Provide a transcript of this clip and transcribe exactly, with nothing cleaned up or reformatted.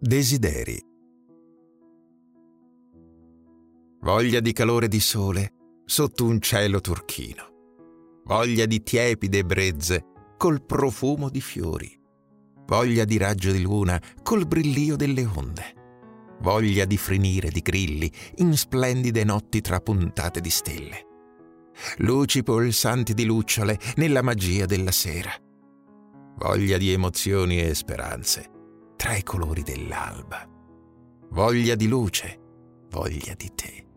Desideri. Voglia di calore di sole sotto un cielo turchino. Voglia di tiepide brezze col profumo di fiori. Voglia di raggio di luna col brillio delle onde. Voglia di frinire di grilli in splendide notti trapuntate di stelle. Luci pulsanti di lucciole nella magia della sera. Voglia di emozioni e speranze tra i colori dell'alba. Voglia di luce, voglia di te.